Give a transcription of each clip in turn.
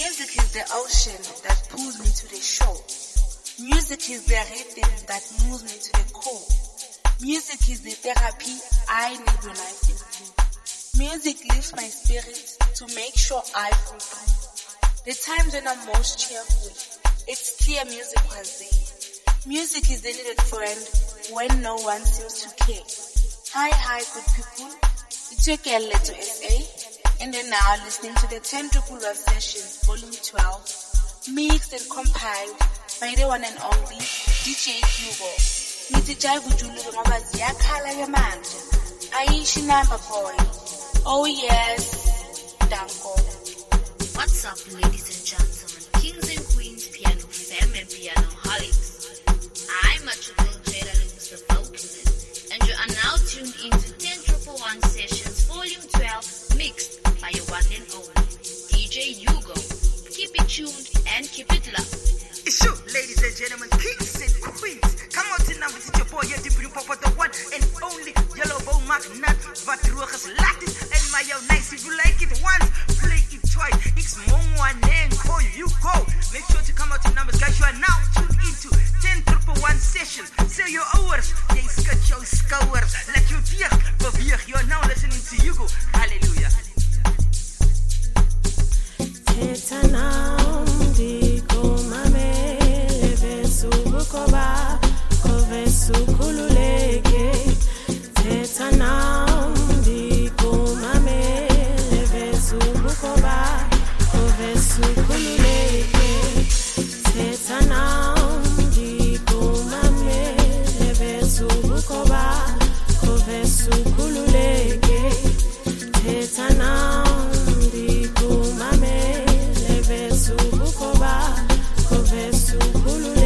Music is the ocean that pulls me to the shore. Music is the rhythm that moves me to the core. Music is the therapy I need when I feel blue. Music lifts my spirit to make sure I feel free. The times when I'm most cheerful, it's clear music was there. Music is the needed friend when no one seems to care. Hi, good people. It's your girl Leto SA, and you're now listening to the 10 Triple Love Sessions, Volume 12, mixed and compiled by the one and only DJ Hugo. Niti Jaivu Julu ngoba ziyakhala ke manje. Ayishi number boy. Oh yes, Danko. What's up, ladies and gentlemen, kings and queens, piano fam and piano holics. I'm a triple Jada Lewis, the vocalist, and you are now tuned into 10 Triple One Sessions, Volume 12, mixed by your one and only DJ Hugo. Keep it tuned and keep it locked. It's you, ladies and gentlemen, kings and queens. Come out and now visit your boy, your deep pop the one and only Yellow Bow Magnat, Vatrugas Latin, and my yo nice. If you like it once, play it twice. It's one and call you go. Make sure to come out in numbers, guys. You are now tuned into 10 Triple One Sessions. Say your hours, yeah, cut your scores. Let you dear, but you are now listening to Hugo. Hallelujah. Koba, kovesu kululeke, teta namdi kumame, levesu bukoba, kovesu kululeke, teta namdi kumame, levesu bukoba, kovesu kululeke, teta namdi kumame, levesu bukoba, kovesu kululeke.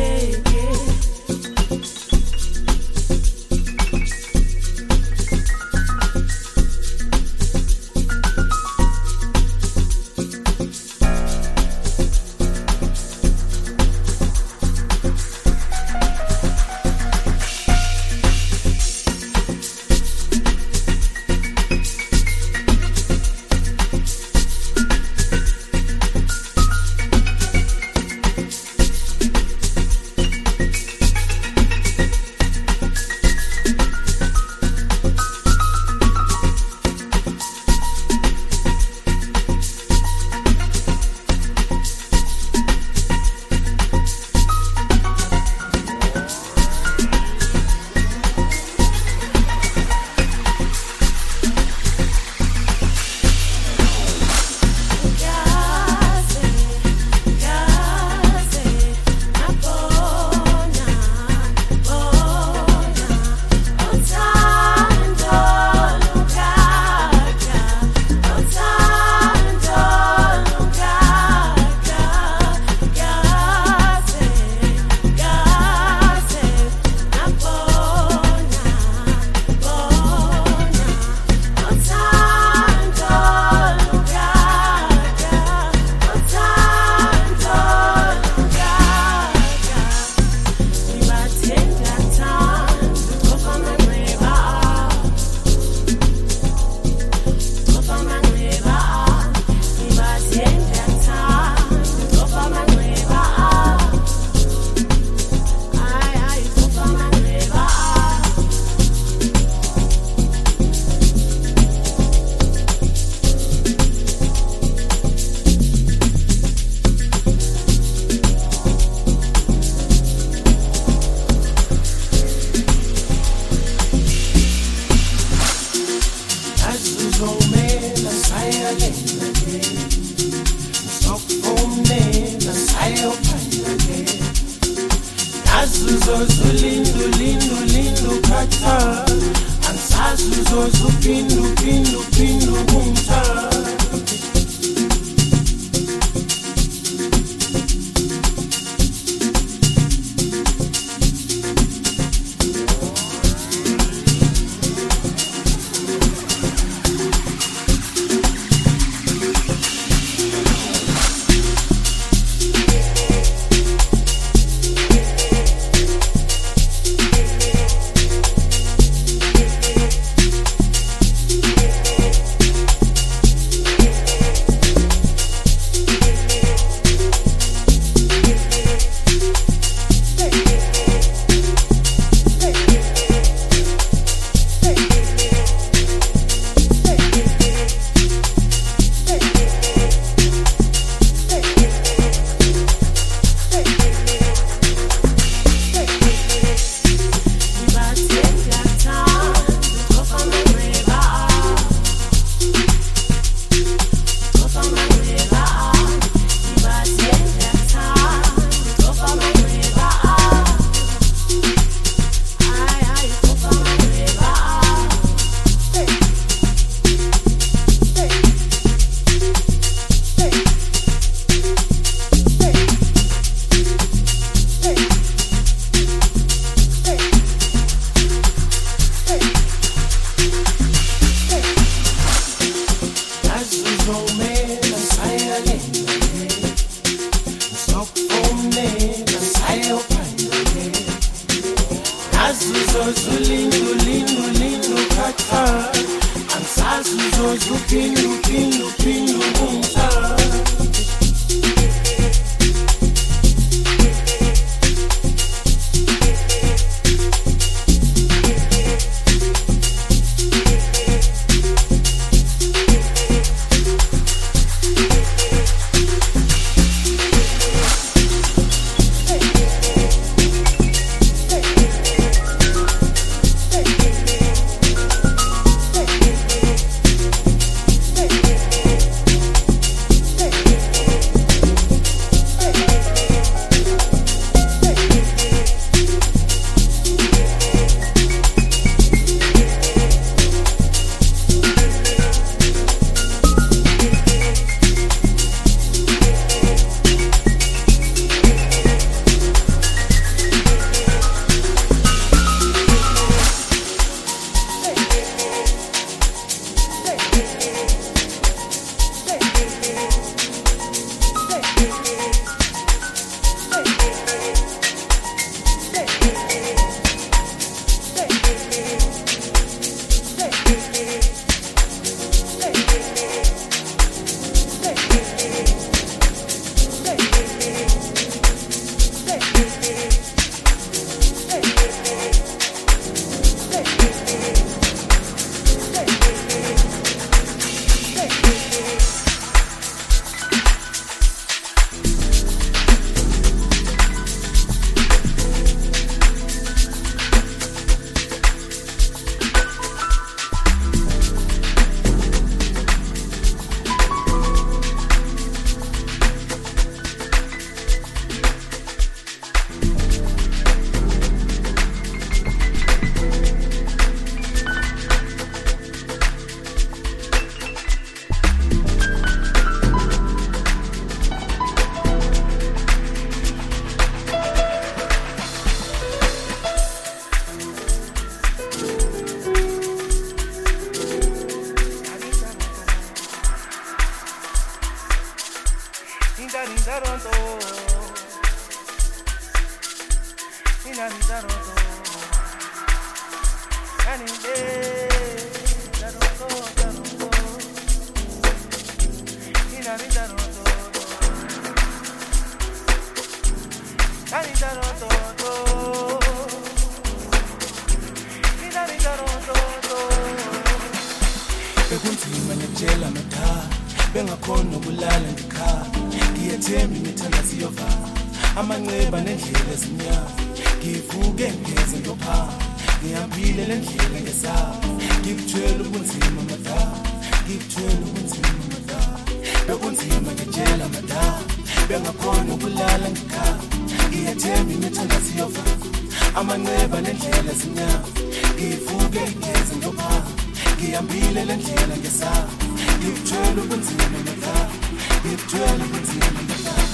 Bekunzima ngiyatshela amadala bengakhona ukulala ngikhaya ngiyethemba imithandazo iyovala amanxeba nendlela ezimnyama ngivuke ngeze ngiyophanga ngihambile le ndlela ngesaba ngikuthwele ubunzima amadala ngikuthwele ubunzima amadala bekunzima ngiyatshela amadala bengakhona ukulala ngikhaya ngiyethemba imithandazo iyovala amanxeba nendlela ezimnyama ngivuke ngeze ngiyophanga ngihambile le ndlela ngesaba ngikuthwele ubunzima amadala ngikuthwele ubunzima amadala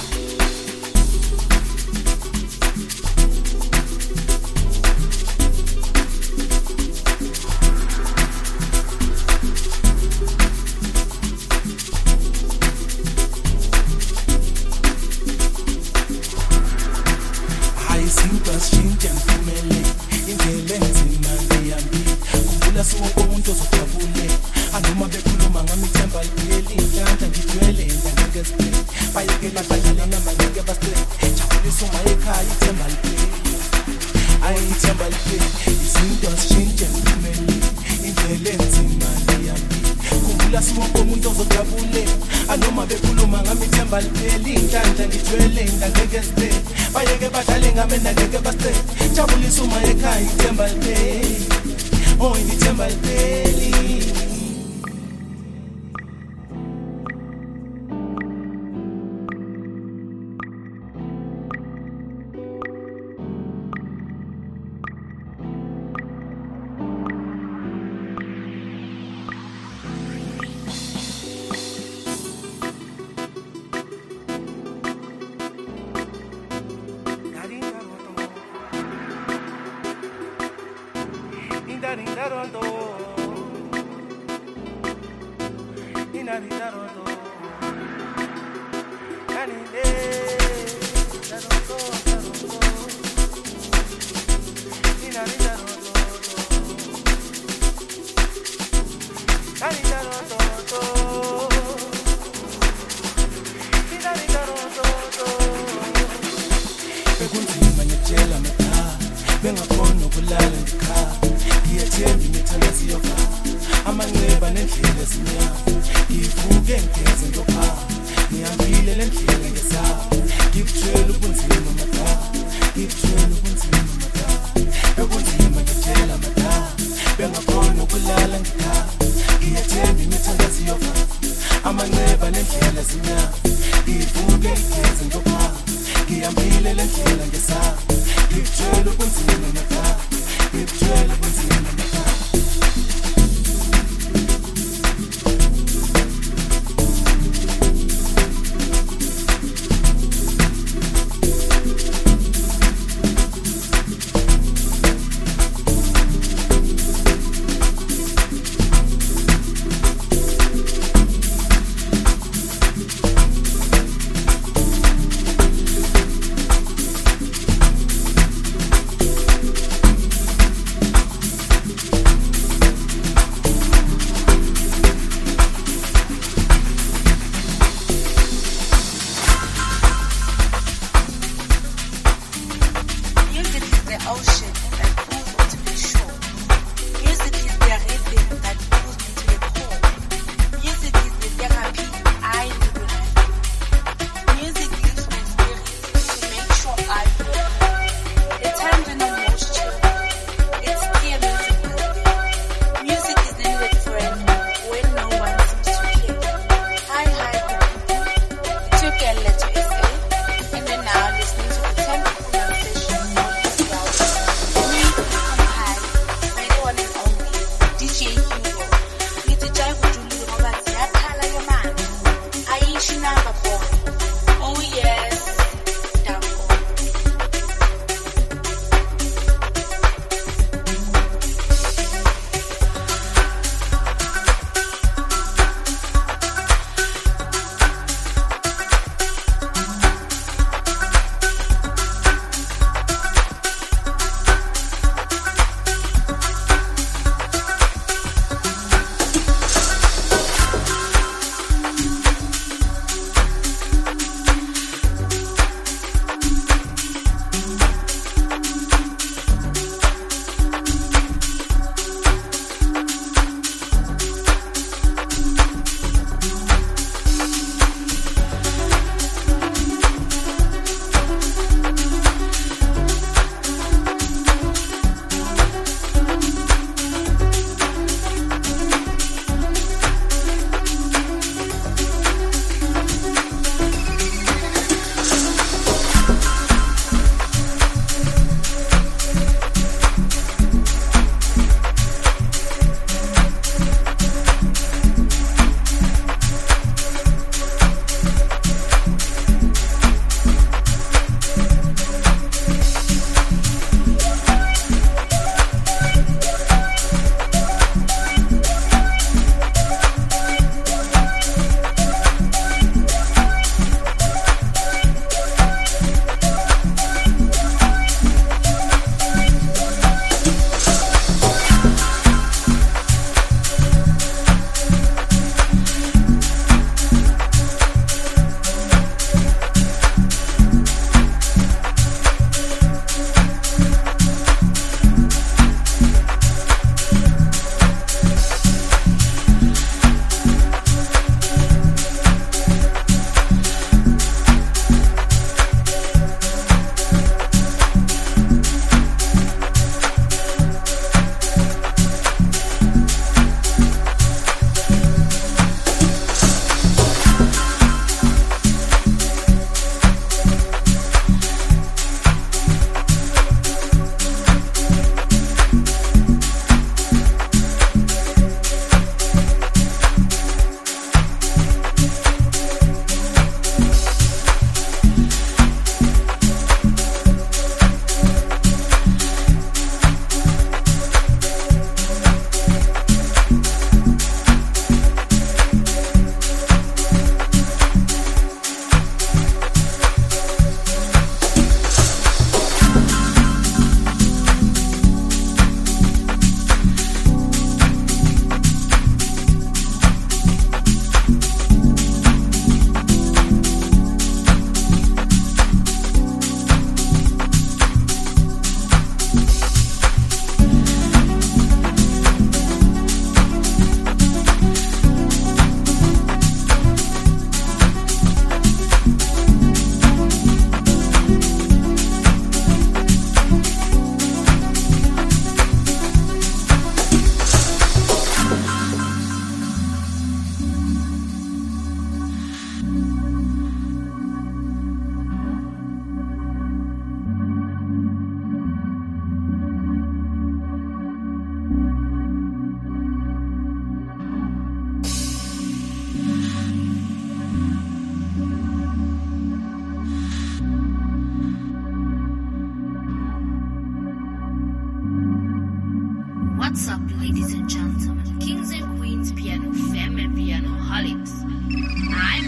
ladies and gentlemen, kings and queens, piano fam and piano holics. I'm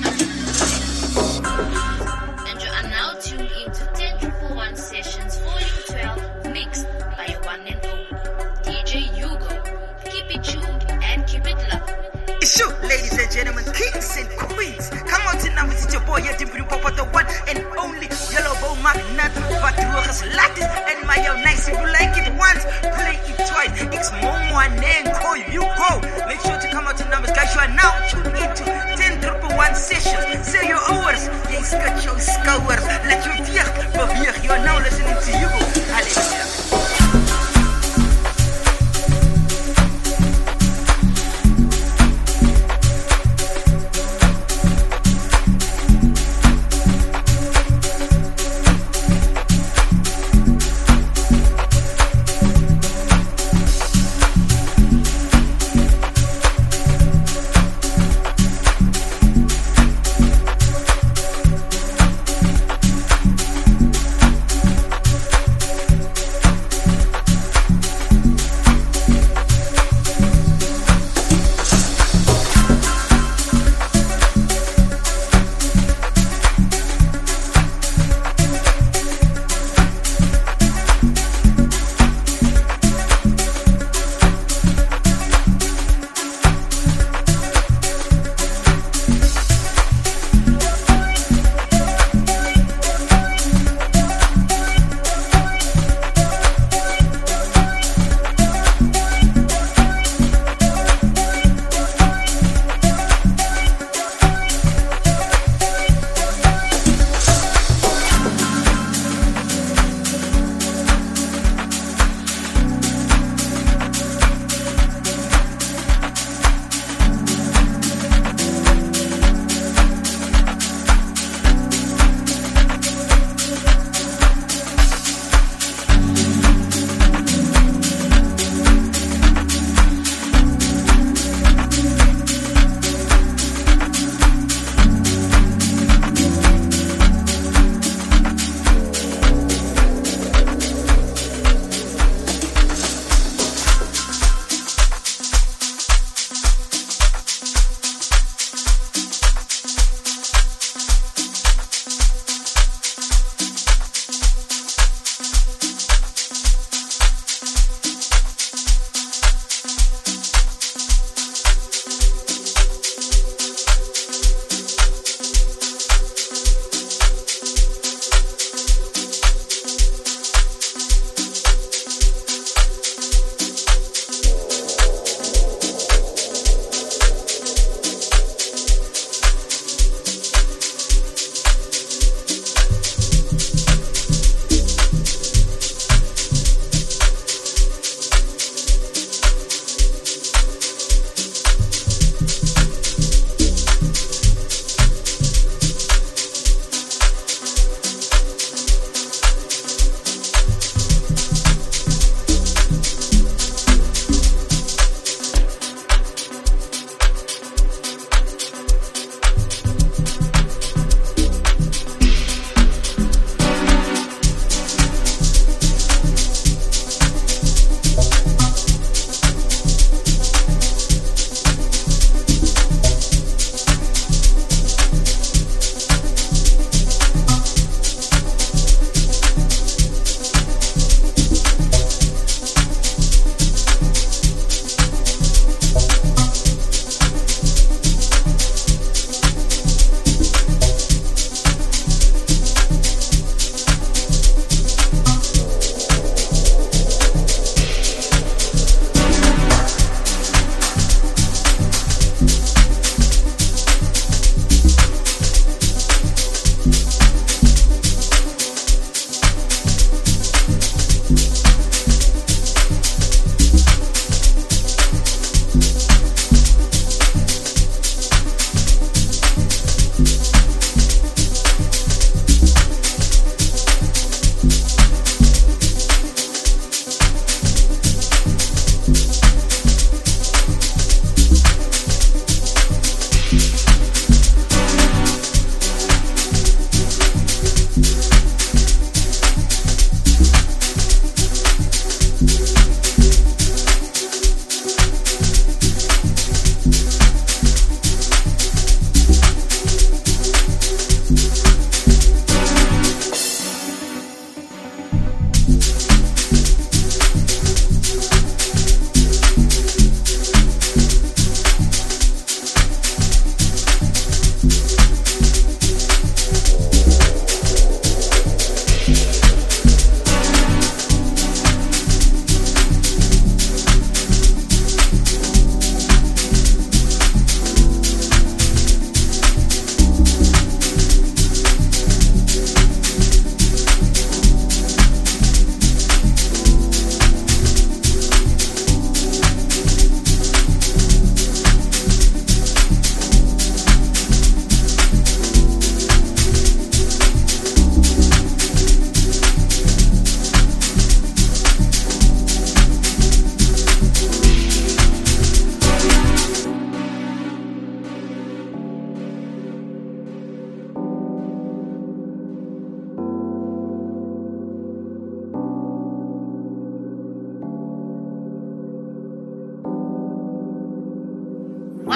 and you are now tuned into 10.1 Sessions Volume 12, mixed by your one and only DJ Hugo. Keep it tuned and keep it locked. It's you, ladies and gentlemen, kings and queens. Come on tonight, it's your boy, your Dimpri Papa, the one and only Yellow Bow Magnat, Vatruchas Latin, and my own nice. If you like it once, play it twice. It's Momo and Nenko, you go. Make sure to come out to numbers, guys. You are now tuned into 10.1 Sessions. Say your hours, yes, cut your scouts. Let you beweeg. You are now listening to you. Hallelujah.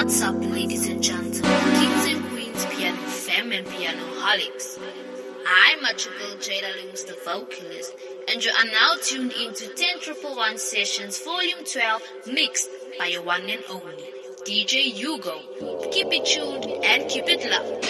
What's up, ladies and gentlemen, kings and queens, piano fam and piano holics. I'm Machugal Jada Lewis, the vocalist, and you are now tuned into 10111 Sessions Volume 12, mixed by your one and only DJ Hugo. Keep it tuned and keep it loud.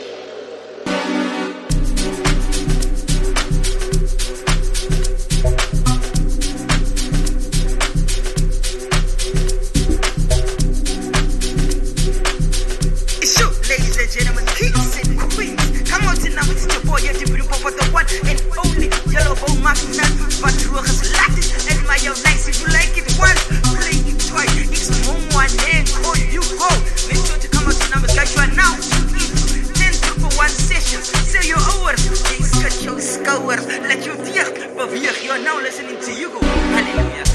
Gentlemen, kings and queens, come on now, it's your boy, you're the one and only Yellow Bone Magnet, Vatrugas Lattice, and my own nice. If you like it once, play it twice. It's Momo and then call you go. Make sure to come out to numbers, guys. You are now into 101 sessions. Say your hours, please cut your scour. Let you dear, but you are now listening to Hugo. Hallelujah.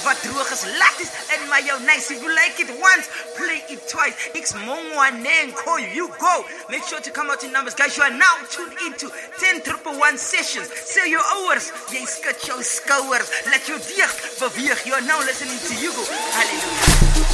wat droog is latties en maar jou nice. If you like it once, play it twice. X Mongwane call you go. Make sure to come out in numbers, guys. You are now tuned into 10-111 sessions. Say your hours, jy skud jou skouers. Let jou deeg beweeg. You are now listening to Hugo. Hallelujah.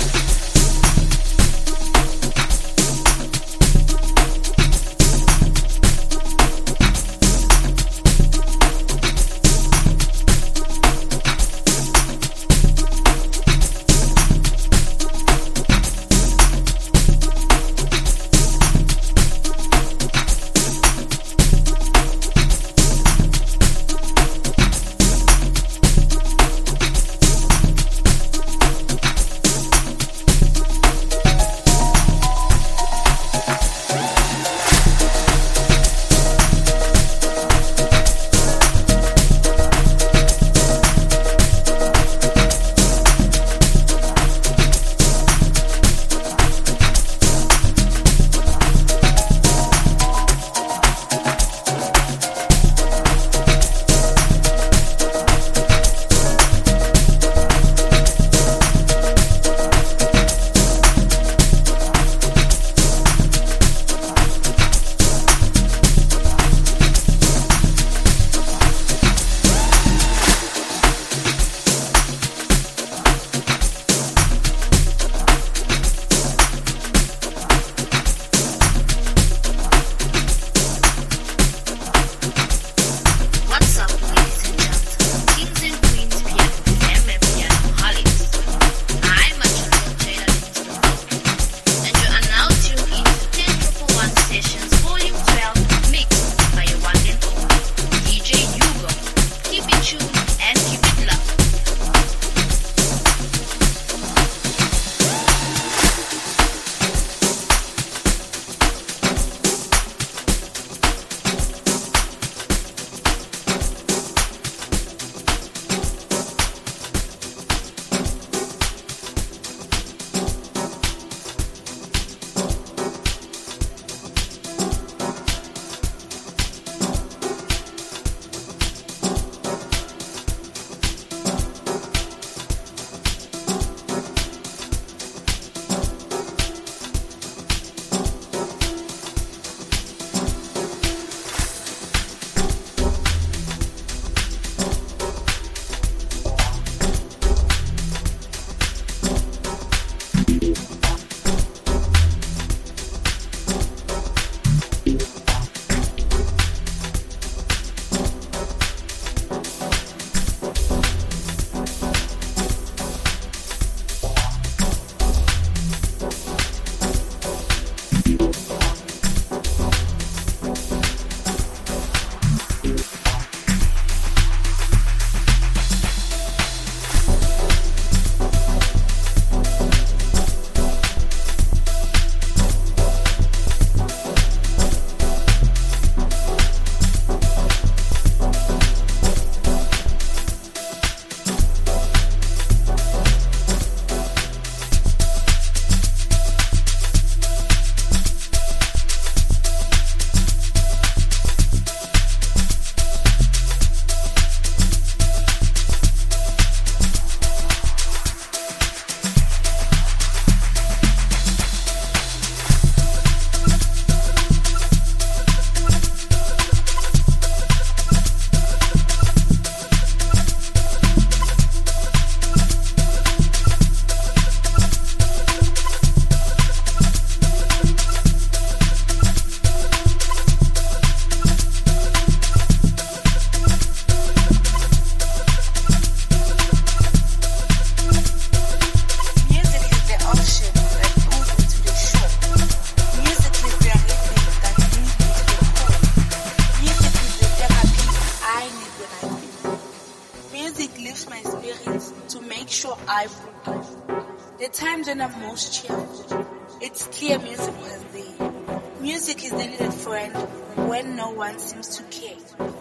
The times when I'm most cheerful, it's clear music was there. Music is the little friend when no one seems to care.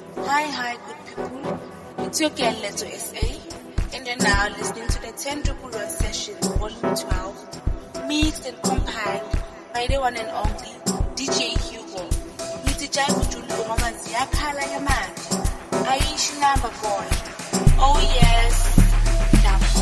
Hi, good people. It's your girl, Leto SA, and you're now listening to the 10-111 Sessions, Volume 12, mixed and compiled by the one and only DJ Hugo. Nitijai Bujulu Mama Ziakala Yamandi. Aishi number boy. Oh yes. Now.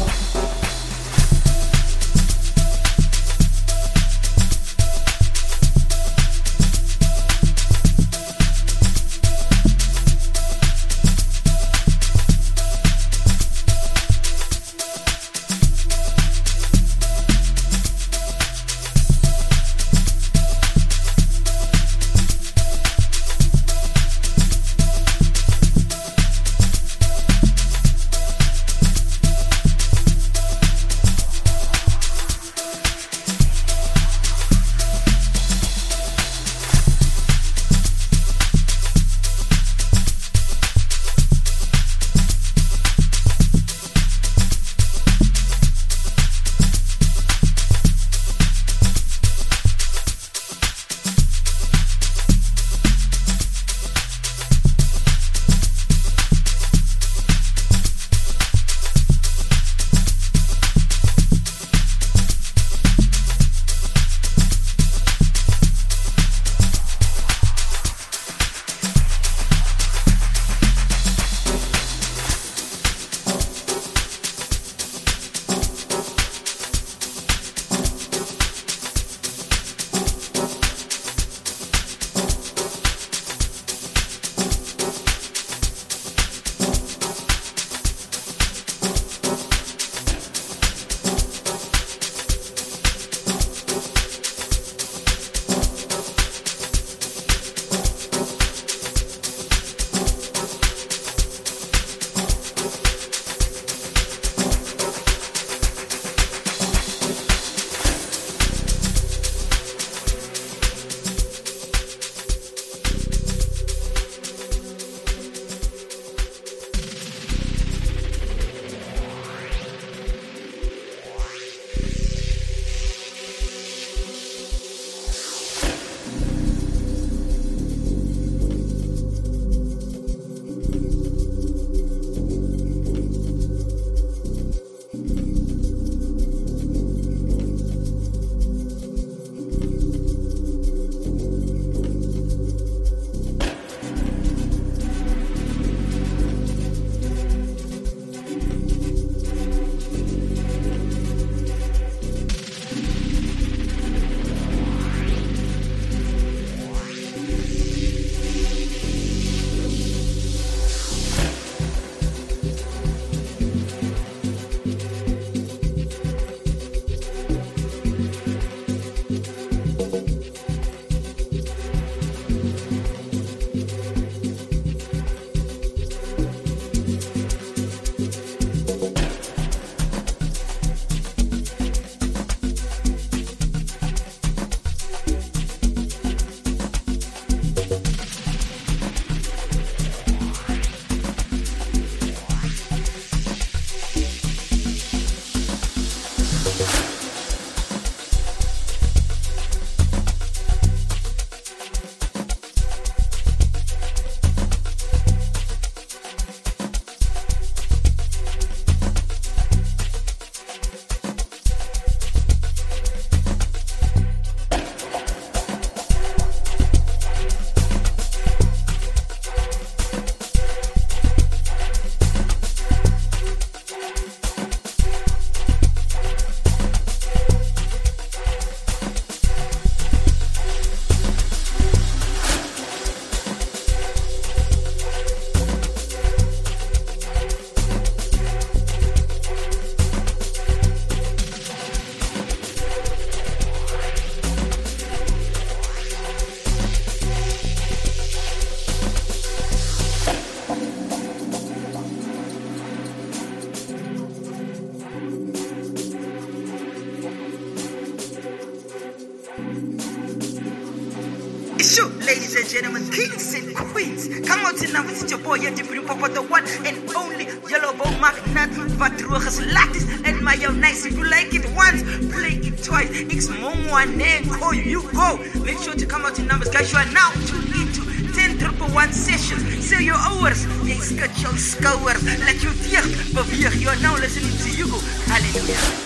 Sure, ladies and gentlemen, kings and queens, come out now with your boy, your different papa, the one and only Yellow Bone Magnat, Vatrogas Latis, and my own nice. If you like it once, play it twice. It's Momo and call you go. Make sure to come out in numbers, guys. You are now tuned into 10-1 sessions. Say your hours, yes, cut your scour, let you dear, but you are now listening to Hugo. Hallelujah.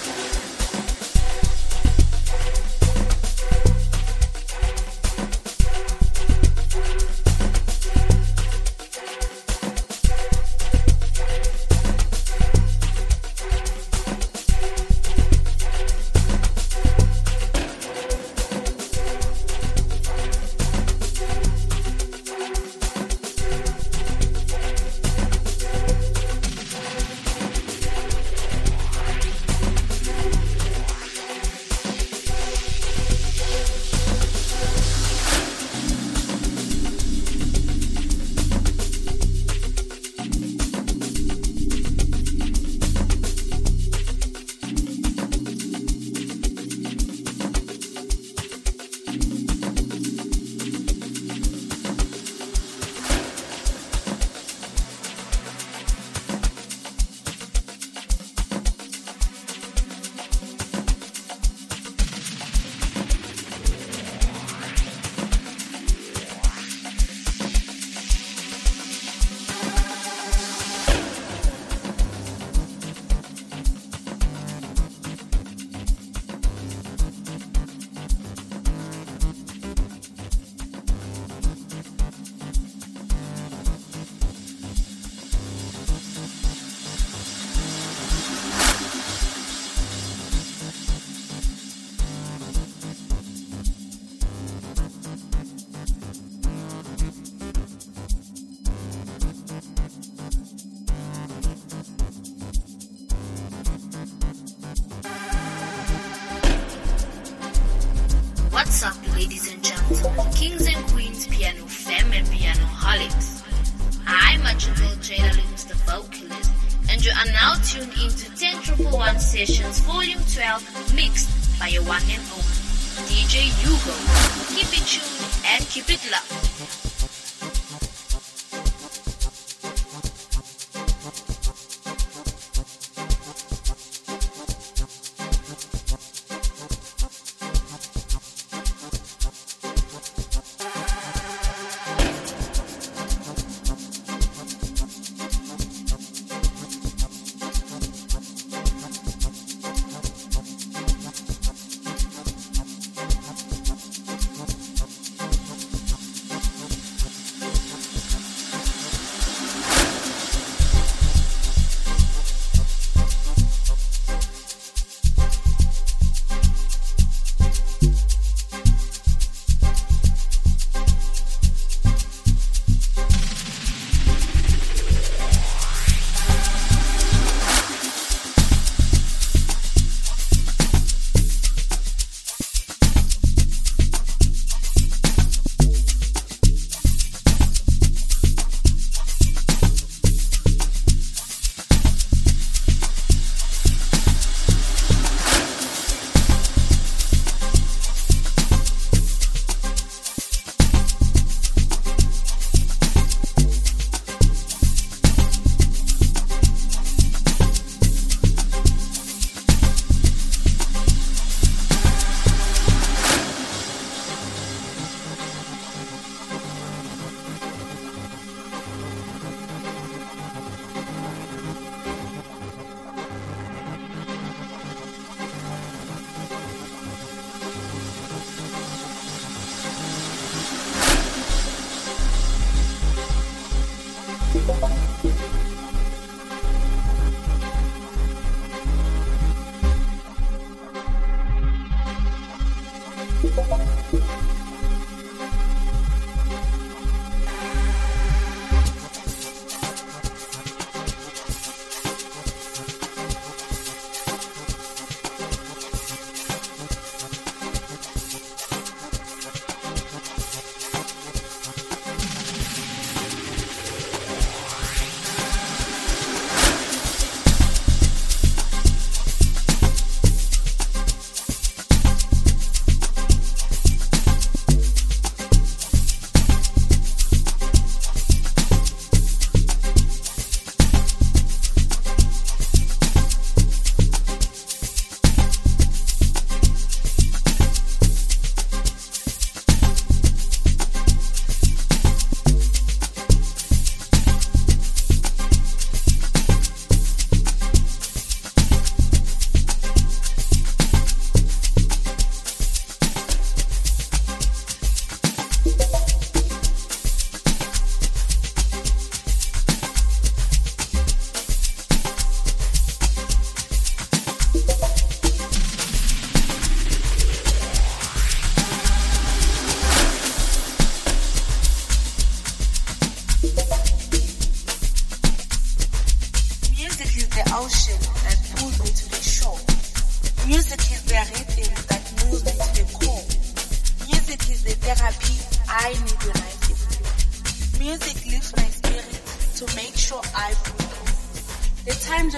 What's up, ladies and gentlemen, kings and queens, piano fam and piano holics. I'm Magical Jada Lewis, the vocalist, and you are now tuned into 10-1 Sessions Volume 12, mixed by your one and only DJ Hugo. Keep it tuned and keep it locked.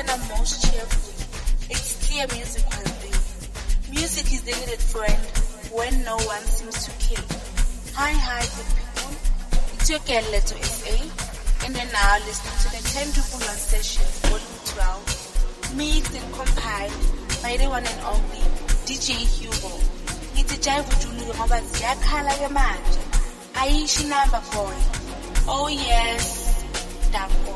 when I'm most cheerful. It's clear music will be. Music is the needed friend when no one seems to care. Hi, good people. It's your girl Leto SA, and then now listening to the 10 People on Session, Volume 12, mixed and compiled by the one and only DJ Hugo. It's a jive Julu ngoba ziyakhala ke manje. Ayishi number boy. Oh yes, Dambo.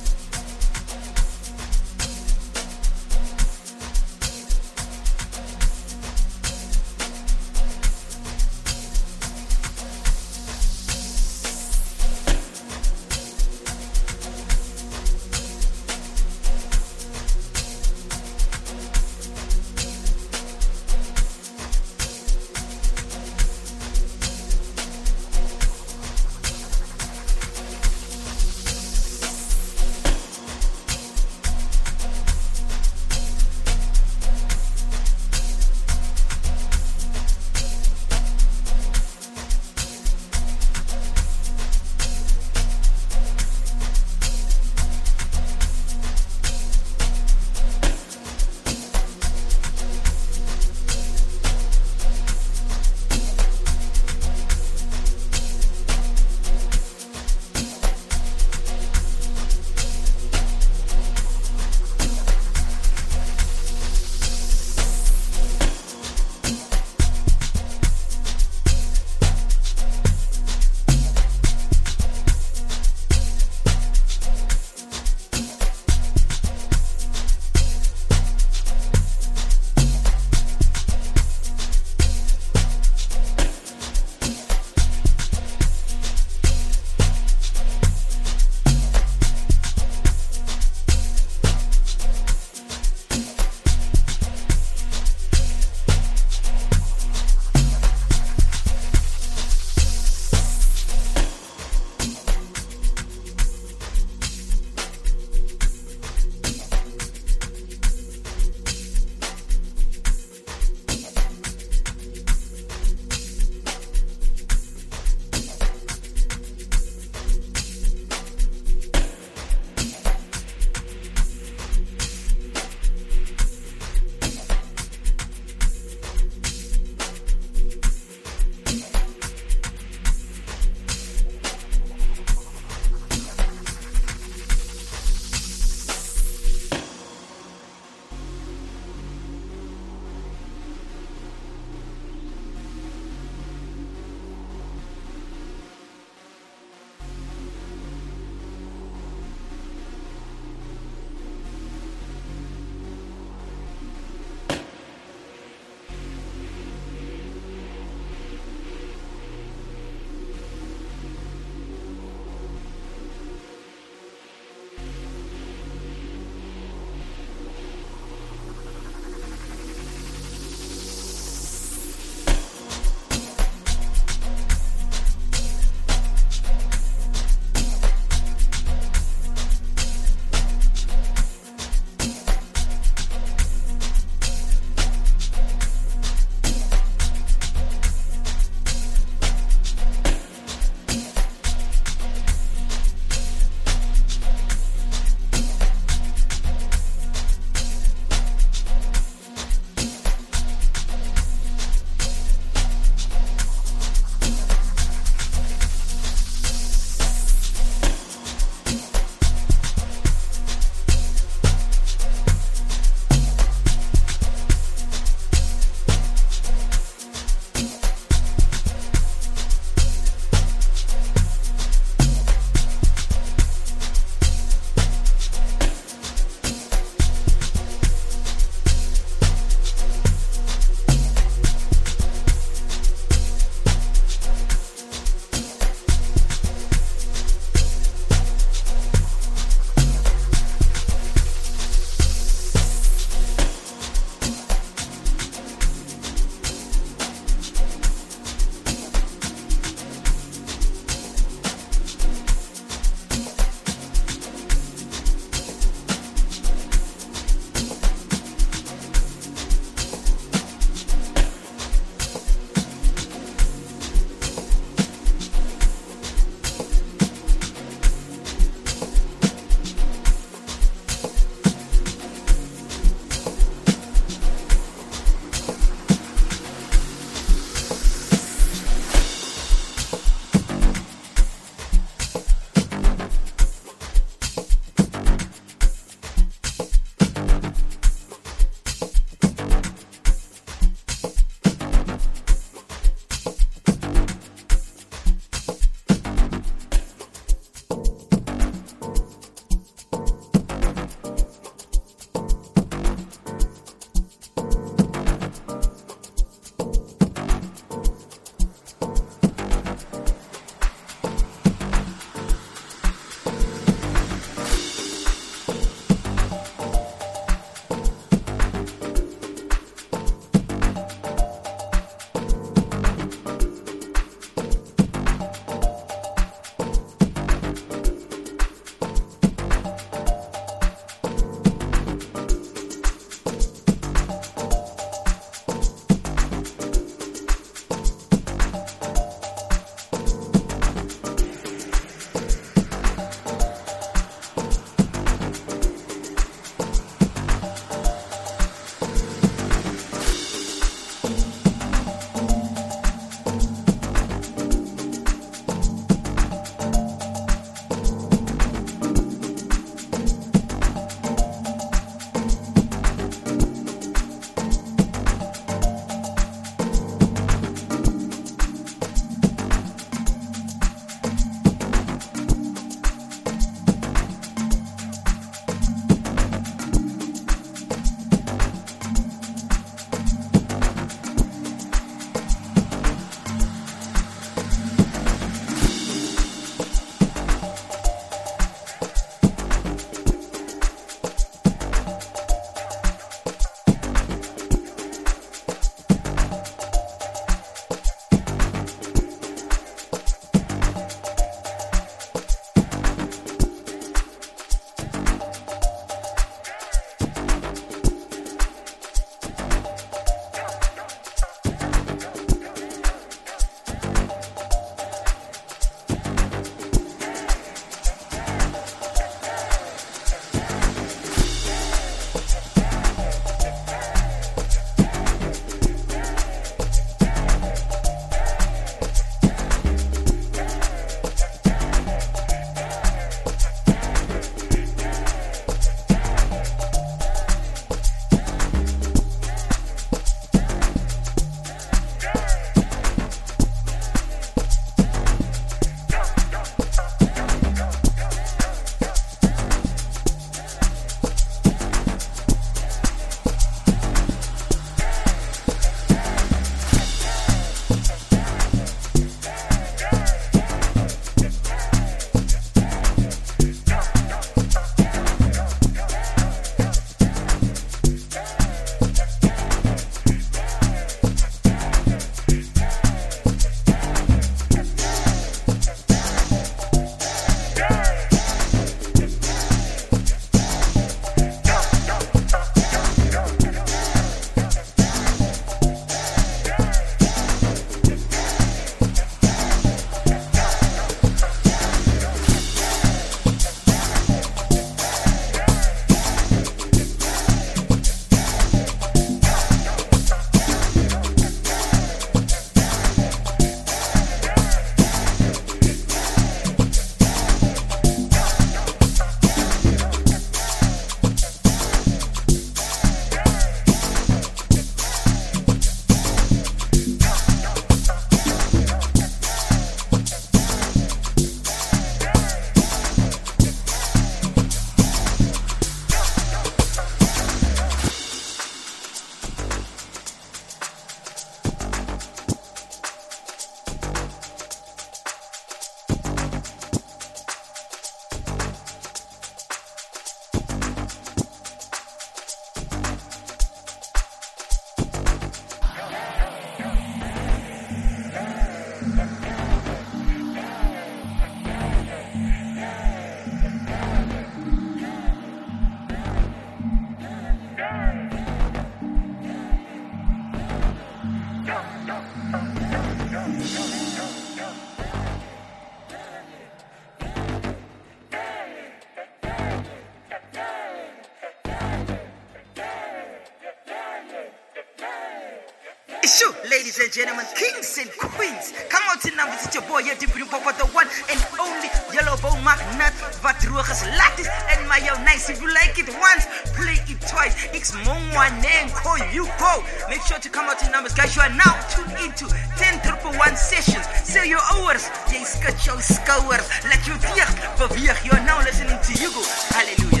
Issue, ladies and gentlemen, kings and queens. Come out in now, visit your boy, your different pop, the one and only yellow bone magnet. Wat droog is laat is en maar jou nice. If you like it once, play it twice. It's one and call you go. Make sure to come out in numbers, guys. You are now tuned into 10-1 sessions. Sell your hours, jy skat jou skouers. Let you beweeg. You are now listening to Hugo. Hallelujah.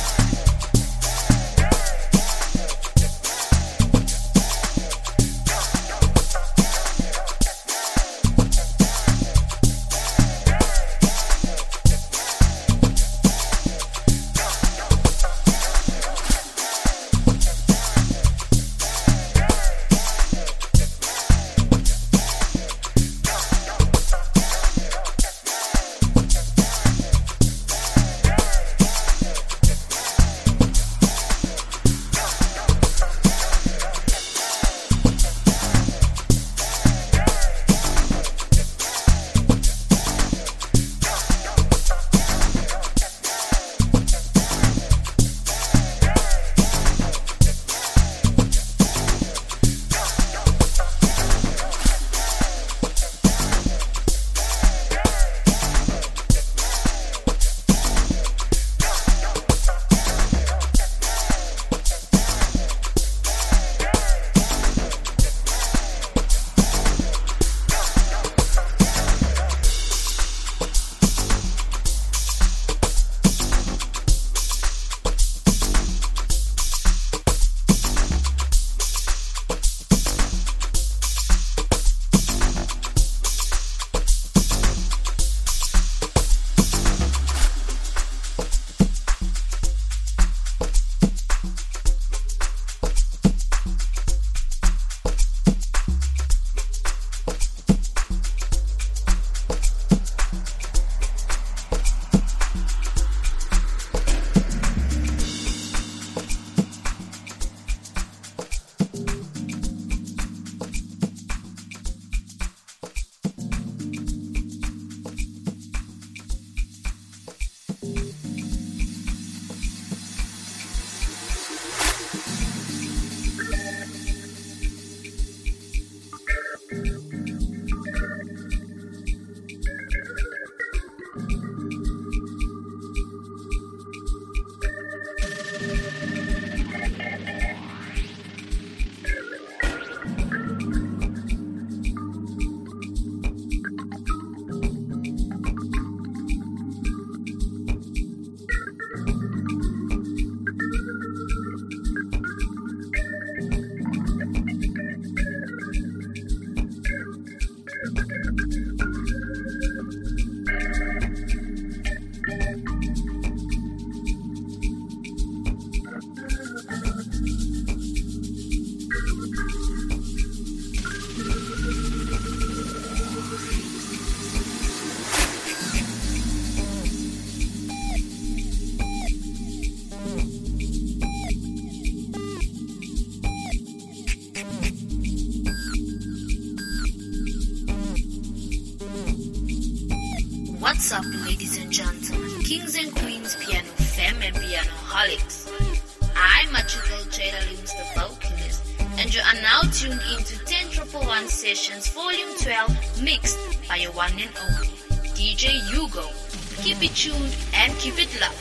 What's up, ladies and gentlemen, kings and queens, piano fam and piano holics. I'm Machugal Jada Looms, the vocalist, and you are now tuned into 10-1 Sessions Volume 12, mixed by your one and only DJ Hugo. Keep it tuned and keep it loud.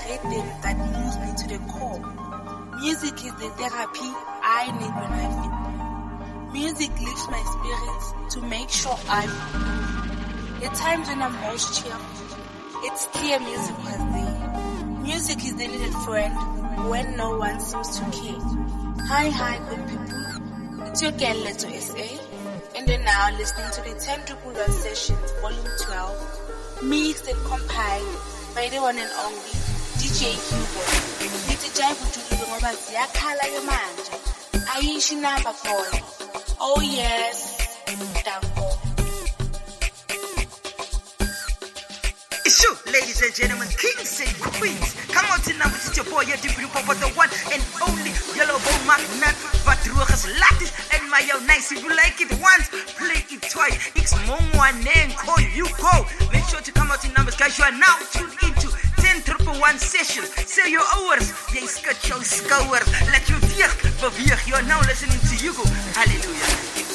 rhythm that moves me to the core. Music is the therapy I need when I feel. Music lifts my spirits to make sure I'm good. The times when I'm most cheerful, it's clear music was there. Music is the needed friend when no one seems to care. Hi, good people. It's your girl, Leto SA, and you're now listening to the 10 Triple One Sessions, Volume 12, mixed and compiled by the one and only DJ Hugo. It's a jive to do over Ziakala Yamanja. Aishi number boy. Oh yes, Danko. It's you, ladies and gentlemen, kings and queens. Come out now, it's your boy, your deep pop, the one and only Yellow Bone Magnet, Vatruchas Latis, and my nice. If you like it once, play it twice. It's more name, call you go. Make sure to come out in numbers, guys. You are now tuned into 10 Triple One Sessions. Say your hours, yes, cut your scour. Let you dear, but you are now listening to Hugo. Hallelujah.